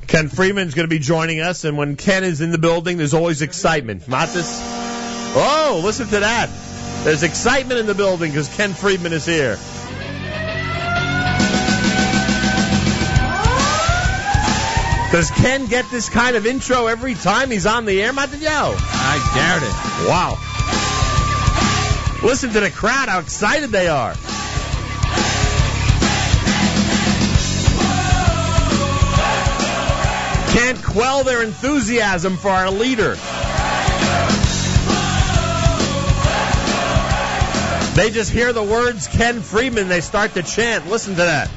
Ken Freeman's going to be joining us, and when Ken is in the building, there's always excitement. Matis? Oh, listen to that. There's excitement in the building because Ken Freeman is here. Does Ken get this kind of intro every time he's on the air, Matis? I doubt it. Wow. Listen to the crowd, how excited they are. Can't quell their enthusiasm for our leader. They just hear the words Ken Freeman, they start to chant. Listen to that.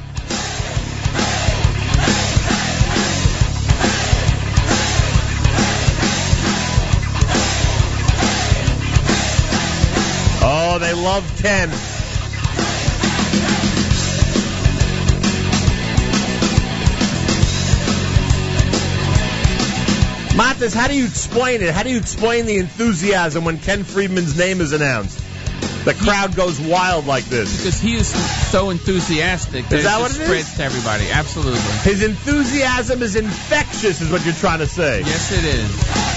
Oh, they love Ken. Matis, how do you explain it? How do you explain the enthusiasm when Ken Freeman's name is announced? The crowd goes wild like this. Because he is so enthusiastic that, is that what it spreads to everybody. Absolutely. His enthusiasm is infectious, is what you're trying to say. Yes, it is.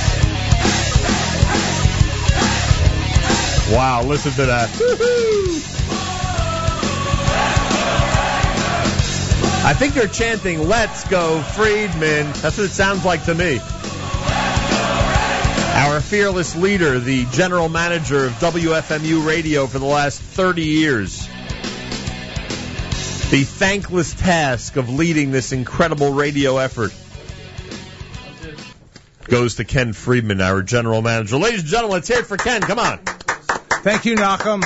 Wow, listen to that. I think they're chanting, "Let's go, Friedman." That's what it sounds like to me. Our fearless leader, the general manager of WFMU Radio for the last 30 years. The thankless task of leading this incredible radio effort goes to Ken Freeman, our general manager. Ladies and gentlemen, let's hear it for Ken. Come on. Thank you, Nachum.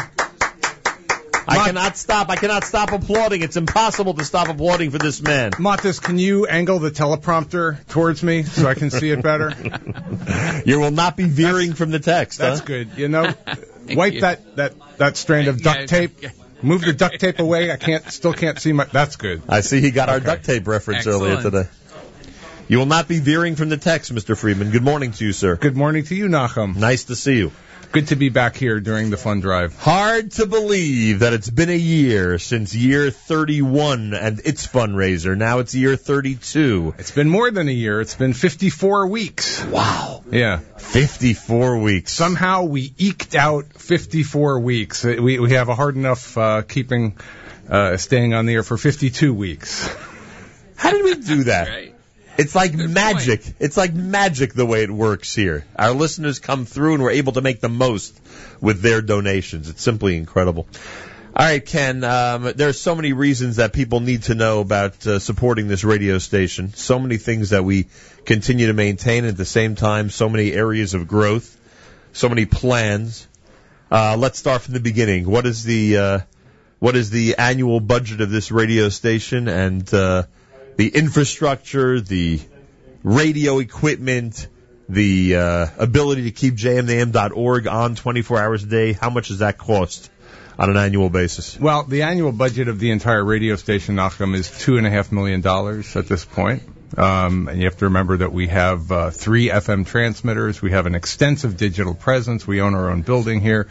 I cannot stop applauding. It's impossible to stop applauding for this man. Matis, can you angle the teleprompter towards me so I can see it better? You will not be veering from the text. That's good. You know, wipe that strand of duct tape. Move the duct tape away. Still can't see my. That's good. I see he got our duct tape reference earlier today. You will not be veering from the text, Mr. Freeman. Good morning to you, sir. Good morning to you, Nachum. Nice to see you. Good to be back here during the fund drive. Hard to believe that it's been a year since year 31 and its fundraiser. Now it's year 32. It's been more than a year. It's been 54 weeks. Wow. Yeah. 54 weeks. Somehow we eked out 54 weeks. We have a hard enough staying on the air for 52 weeks. How did we do that? Right. It's like magic. It's like magic the way it works here. Our listeners come through and we're able to make the most with their donations. It's simply incredible. All right, Ken, there are so many reasons that people need to know about supporting this radio station. So many things that we continue to maintain at the same time. So many areas of growth. So many plans. Let's start from the beginning. What is the annual budget of this radio station and the infrastructure, the radio equipment, the ability to keep jmam.org on 24 hours a day? How much does that cost on an annual basis? Well, the annual budget of the entire radio station, Nachum, is $2.5 million at this point. And you have to remember that we have 3 FM transmitters. We have an extensive digital presence. We own our own building here.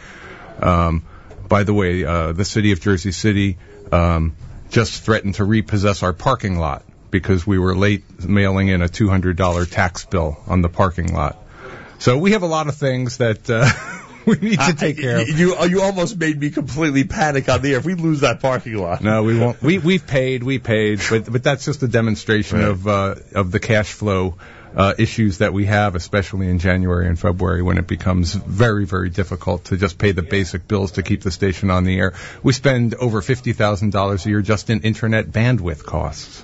By the way, the city of Jersey City just threatened to repossess our parking lot because we were late mailing in a $200 tax bill on the parking lot. So we have a lot of things that we need to take care of. You almost made me completely panic on the air. If we lose that parking lot. No, we won't. We've paid, but that's just a demonstration of the cash flow issues that we have, especially in January and February when it becomes very, very difficult to just pay the basic bills to keep the station on the air. We spend over $50,000 a year just in internet bandwidth costs.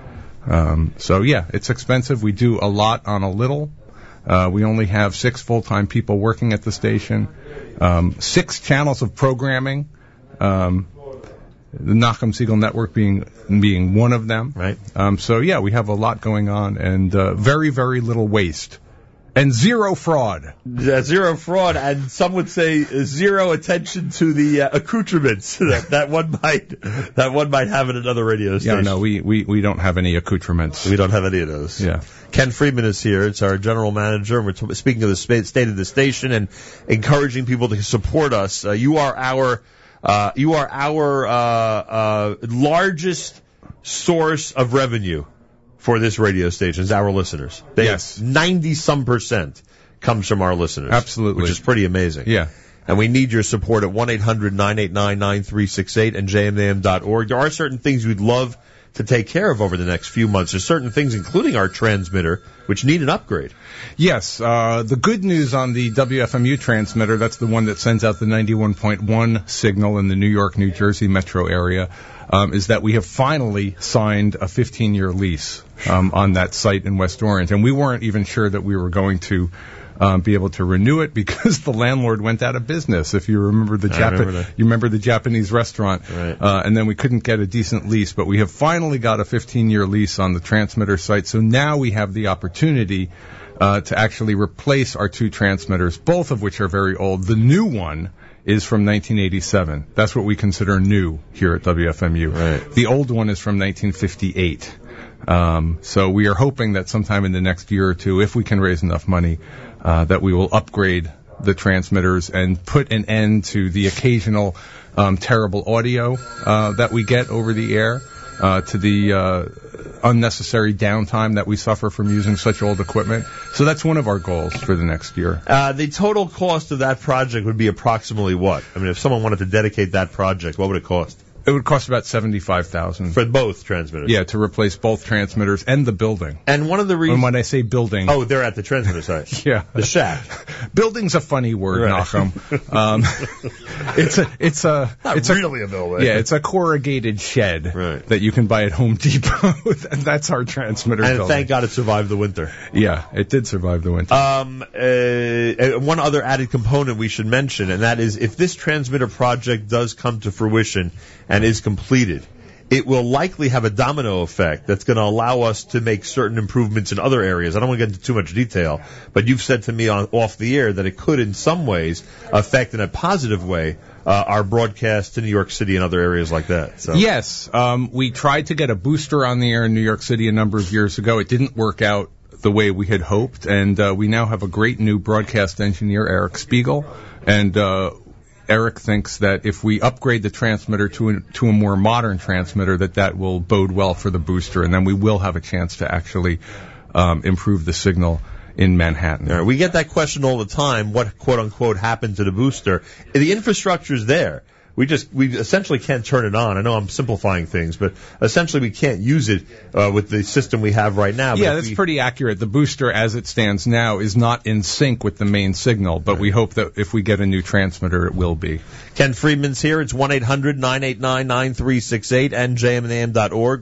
So yeah, it's expensive. We do a lot on a little. We only have 6 full-time people working at the station, 6 channels of programming, the Nachum Siegel Network being one of them. Right. So yeah, we have a lot going on and very, very little waste. And zero fraud. Zero fraud, and some would say zero attention to the accoutrements that one might have at another radio station. Yeah, no, we don't have any accoutrements. We don't have any of those. Yeah. Ken Freeman is here. It's our general manager, and we're speaking of the state of the station and encouraging people to support us. You are our largest source of revenue for this radio station is our listeners. Yes. 90-some% comes from our listeners. Absolutely. Which is pretty amazing. Yeah. And we need your support at 1-800-989-9368 and jmam.org. There are certain things we'd love to take care of over the next few months. There's certain things, including our transmitter, which need an upgrade. Yes. The good news on the WFMU transmitter, that's the one that sends out the 91.1 signal in the New York, New Jersey metro area, is that we have finally signed a 15-year lease on that site in West Orange. And we weren't even sure that we were going to be able to renew it because the landlord went out of business. If you remember the Japanese restaurant, right. And then we couldn't get a decent lease. But we have finally got a 15-year lease on the transmitter site. So now we have the opportunity to actually replace our two transmitters, both of which are very old. The new one is from 1987. That's what we consider new here at WFMU. Right. The old one is from 1958. So we are hoping that sometime in the next year or two, if we can raise enough money, that we will upgrade the transmitters and put an end to the occasional terrible audio that we get over the air, to the unnecessary downtime that we suffer from using such old equipment. So that's one of our goals for the next year. The total cost of that project would be approximately what? I mean, if someone wanted to dedicate that project, what would it cost? It would cost about $75,000 for both transmitters. Yeah, to replace both transmitters and the building. And one of the reasons, and when I say building, they're at the transmitter site. Yeah, the shack. Building's a funny word, right. Nachum. It's really a building. Yeah, it's a corrugated shed right. that you can buy at Home Depot, and that's our transmitter. And building. Thank God it survived the winter. Yeah, it did survive the winter. One other added component we should mention, and that is if this transmitter project does come to fruition and is completed, it will likely have a domino effect that's going to allow us to make certain improvements in other areas. I don't want to get into too much detail, but you've said to me off the air that it could in some ways affect in a positive way our broadcast to New York City and other areas like that. So. Yes, we tried to get a booster on the air in New York City a number of years ago. It didn't work out the way we had hoped, and we now have a great new broadcast engineer, Eric Spiegel, and Eric thinks that if we upgrade the transmitter to a more modern transmitter, that will bode well for the booster, and then we will have a chance to actually improve the signal in Manhattan. Right, we get that question all the time, what quote-unquote happened to the booster? The infrastructure's there. We essentially can't turn it on. I know I'm simplifying things, but essentially we can't use it with the system we have right now. Yeah, that's pretty accurate. The booster, as it stands now, is not in sync with the main signal, but we hope that if we get a new transmitter, it will be. Ken Friedman's here. It's 1-800-989-9368 and jmandam.org.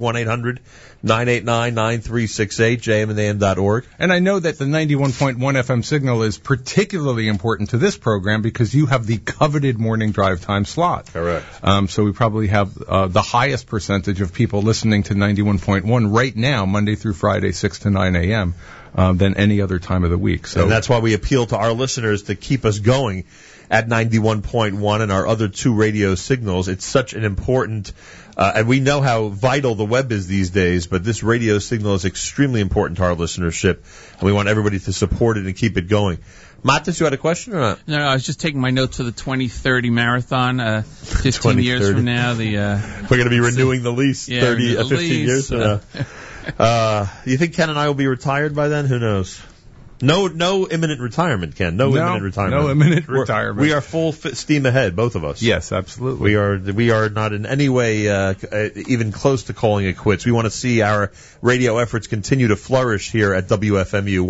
1-800-989-9368, jmandam.org. And I know that the 91.1 FM signal is particularly important to this program because you have the coveted morning drive time slot. Correct. So we probably have the highest percentage of people listening to 91.1 right now, Monday through Friday, 6 to 9 a.m., than any other time of the week. So, and that's why we appeal to our listeners to keep us going at 91.1 and our other two radio signals. It's such an important, and we know how vital the web is these days, but this radio signal is extremely important to our listenership, and we want everybody to support it and keep it going. Matis, you had a question or not? No, I was just taking my notes for the 2030 marathon. 15 years from now, we're going to be renewing the lease 15 years from now. You think Ken and I will be retired by then? Who knows? No imminent retirement, Ken. No imminent retirement. No imminent retirement. We are full steam ahead, both of us. Yes, absolutely. We are not in any way even close to calling it quits. We want to see our radio efforts continue to flourish here at WFMU.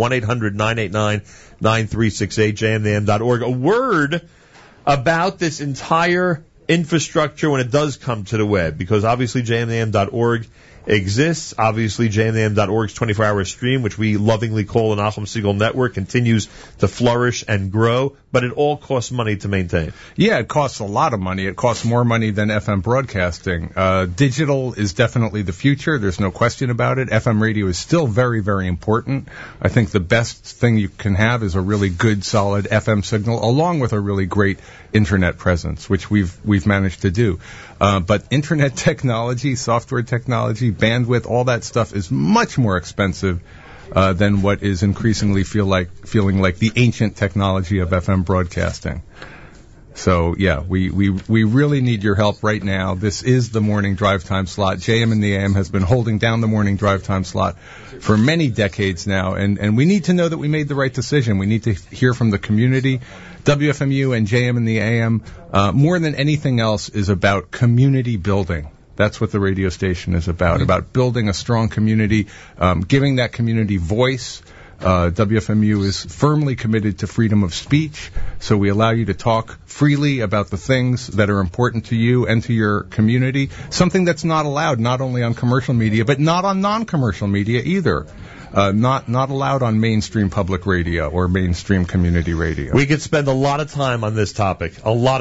1-800-989-9368, jmam.org. A word about this entire infrastructure when it does come to the web, because obviously jmam.org exists. Obviously, jmam.org's 24-hour stream, which we lovingly call the Nachum Segal Network, continues to flourish and grow, but it all costs money to maintain. Yeah, it costs a lot of money. It costs more money than FM broadcasting. Digital is definitely the future. There's no question about it. FM radio is still very, very important. I think the best thing you can have is a really good, solid FM signal, along with a really great internet presence, which we've managed to do. But internet technology, software technology, bandwidth, all that stuff is much more expensive than what is increasingly feeling like the ancient technology of FM broadcasting. So, yeah, we really need your help right now. This is the morning drive time slot. JM in the AM has been holding down the morning drive time slot for many decades now, and we need to know that we made the right decision. We need to hear from the community. WFMU and JM in the AM, more than anything else, is about community building. That's what the radio station is about building a strong community, giving that community voice. WFMU is firmly committed to freedom of speech, so we allow you to talk freely about the things that are important to you and to your community, something that's not allowed not only on commercial media, but not on non-commercial media either. Not allowed on mainstream public radio or mainstream community radio. We could spend a lot of time on this topic,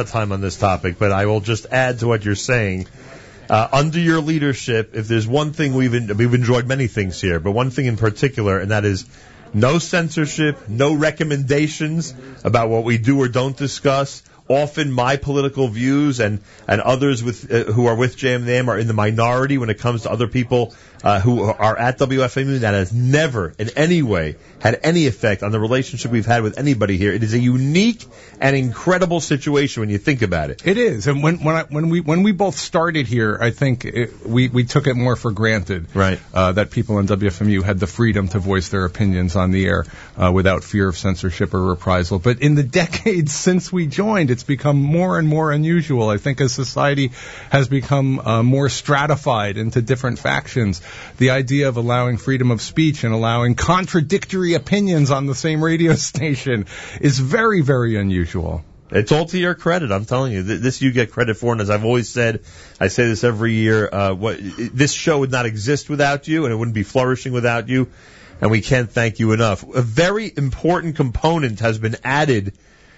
but I will just add to what you're saying. Under your leadership, if there's one thing we've enjoyed many things here, but one thing in particular, and that is no censorship, no recommendations about what we do or don't discuss. Often my political views and others who are with JM are in the minority when it comes to other people who are at WFMU. That has never in any way had any effect on the relationship we've had with anybody here. It is a unique and incredible situation when you think about it. It is, and when we both started here, I think we took it more for granted, right? That people in WFMU had the freedom to voice their opinions on the air without fear of censorship or reprisal. But in the decades since we joined, it's become more and more unusual. I think as society has become more stratified into different factions, the idea of allowing freedom of speech and allowing contradictory opinions on the same radio station is very, very unusual. It's all to your credit, I'm telling you. This you get credit for, and as I've always said, I say this every year, this show would not exist without you, and it wouldn't be flourishing without you, and we can't thank you enough. A very important component has been added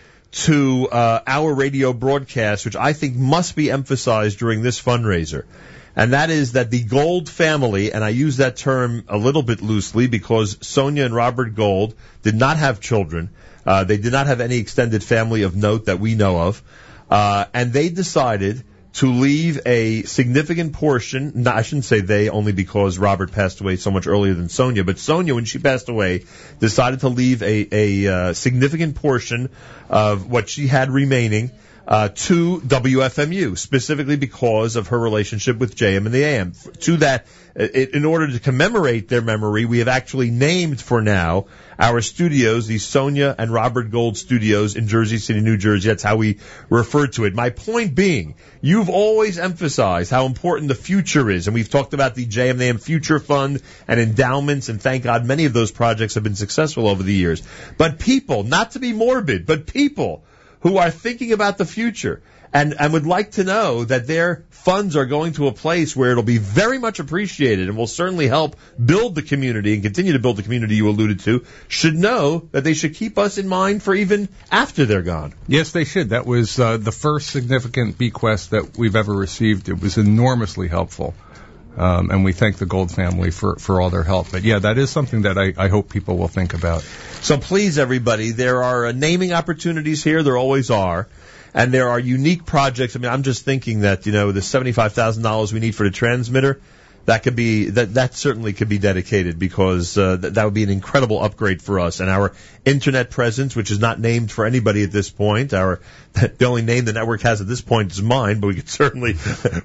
to our radio broadcast, which I think must be emphasized during this fundraiser. And that is that the Gold family, and I use that term a little bit loosely because Sonia and Robert Gold did not have children. They did not have any extended family of note that we know of. And they decided to leave a significant portion, no, I shouldn't say they, only because Robert passed away so much earlier than Sonia, but Sonia, when she passed away, decided to leave a significant portion of what she had remaining to WFMU, specifically because of her relationship with JM and the AM. To that, in order to commemorate their memory, we have actually named for now our studios, the Sonia and Robert Gold studios in Jersey City, New Jersey. That's how we refer to it. My point being, you've always emphasized how important the future is, and we've talked about the JM and the AM Future Fund and endowments, and thank God many of those projects have been successful over the years. But people, not to be morbid, but people who are thinking about the future and would like to know that their funds are going to a place where it'll be very much appreciated and will certainly help build the community and continue to build the community you alluded to, should know that they should keep us in mind for even after they're gone. Yes, they should. That was the first significant bequest that we've ever received. It was enormously helpful. And we thank the Gold family for all their help. But yeah, that is something that I hope people will think about. So please, everybody, there are naming opportunities here. There always are. And there are unique projects. I mean, I'm just thinking that, the $75,000 we need for the transmitter, that certainly could be dedicated because that would be an incredible upgrade for us. And our internet presence, which is not named for anybody at this point, the only name the network has at this point is mine, but we could certainly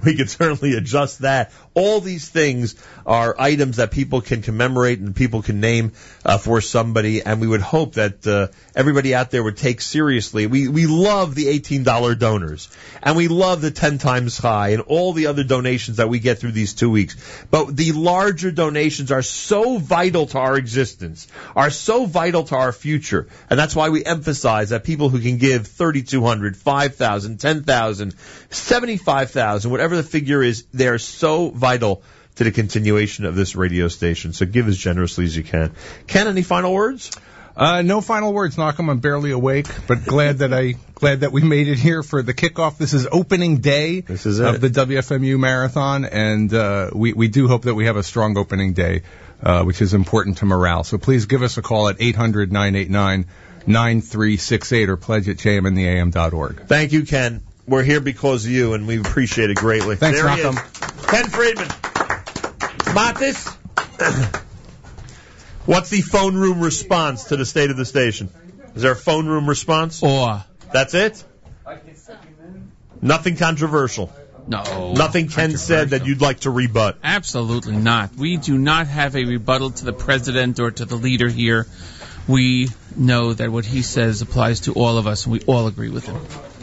adjust that. All these things are items that people can commemorate and people can name for somebody, and we would hope that everybody out there would take seriously. We love the $18 donors, and we love the 10 times high and all the other donations that we get through these 2 weeks. But the larger donations are so vital to our existence, are so vital to our future, and that's why we emphasize that people who can give $3,200, $5,000, $10,000, $75,000, whatever the figure is, they are so vital to the continuation of this radio station. So give as generously as you can. Ken, any final words? No final words, Malcolm. I'm barely awake, but glad that we made it here for the kickoff. This is opening day of the WFMU Marathon, and we do hope that we have a strong opening day, which is important to morale. So please give us a call at 800-989-9368 or pledge at jmintheam.org. Thank you, Ken. We're here because of you, and we appreciate it greatly. Thanks, Malcolm. Ken Friedman. Matis. What's the phone room response to the state of the station? Is there a phone room response? Or. That's it? Nothing controversial. No. Nothing Ken said that you'd like to rebut. Absolutely not. We do not have a rebuttal to the president or to the leader here. We know that what he says applies to all of us, and we all agree with him.